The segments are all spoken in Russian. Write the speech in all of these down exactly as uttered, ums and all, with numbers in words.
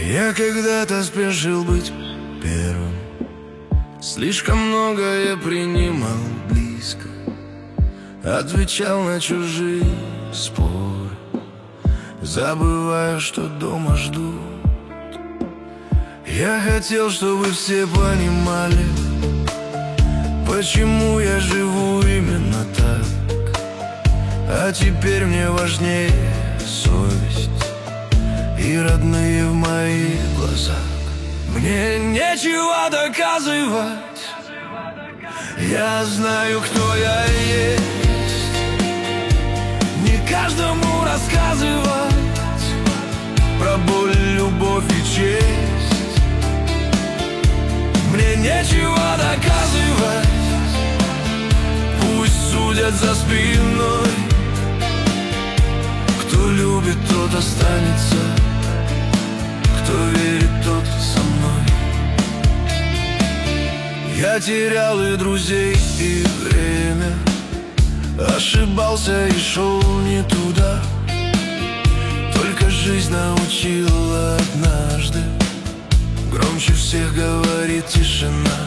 Я когда-то спешил быть первым, слишком многое принимал близко, отвечал на чужие споры, забывая, что дома ждут. Я хотел, чтобы все понимали, почему я живу именно так. А теперь мне важнее совесть и родные в моих глазах. Мне нечего доказывать, я знаю, кто я есть. Не каждому рассказывать про боль, любовь и честь. Мне нечего доказывать, пусть судят за спиной. Кто любит, тот останется, кто верит, тот со мной. Я терял и друзей, и время, ошибался и шел не туда. Только жизнь научила однажды, громче всех говорит тишина.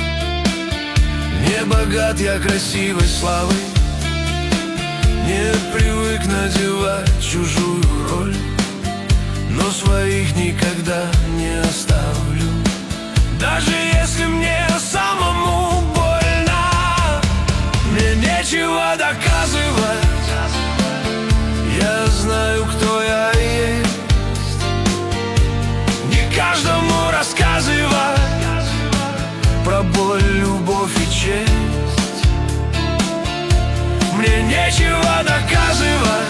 Не богат я красивой славой, не привык надевать чужую роль, но своих никогда не оставлю, даже если мне самому больно. Мне нечего доказывать, я знаю, кто я есть. Не каждому рассказывать про боль, любовь и честь. Мне нечего доказывать,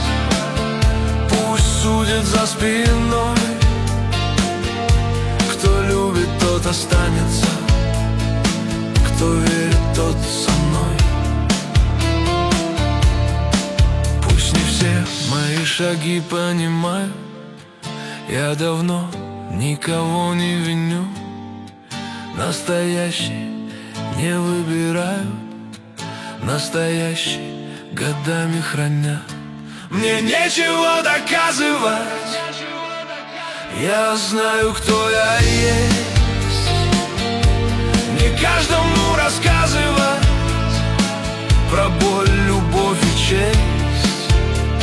пусть судят за спиной. Кто любит, тот останется, кто верит, тот со мной. Пусть не все мои шаги понимают, я давно никого не виню. Настоящий не выбирают, настоящий годами хранят. Мне нечего доказывать, я знаю, кто я есть. Не каждому рассказывать про боль, любовь и честь.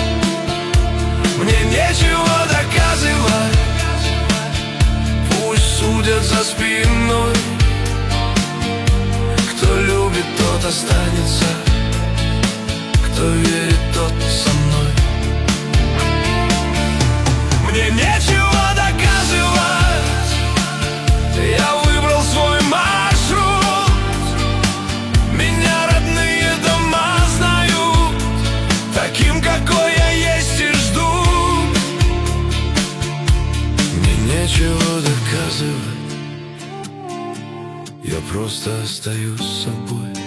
Мне нечего доказывать, пусть судят за спиной. Кто любит, тот останется, кто верит, тот со мной. Мне нечего доказывать, я выбрал свой маршрут. Меня родные дома знают таким, какой я есть, и ждут. Мне нечего доказывать, я просто остаюсь собой.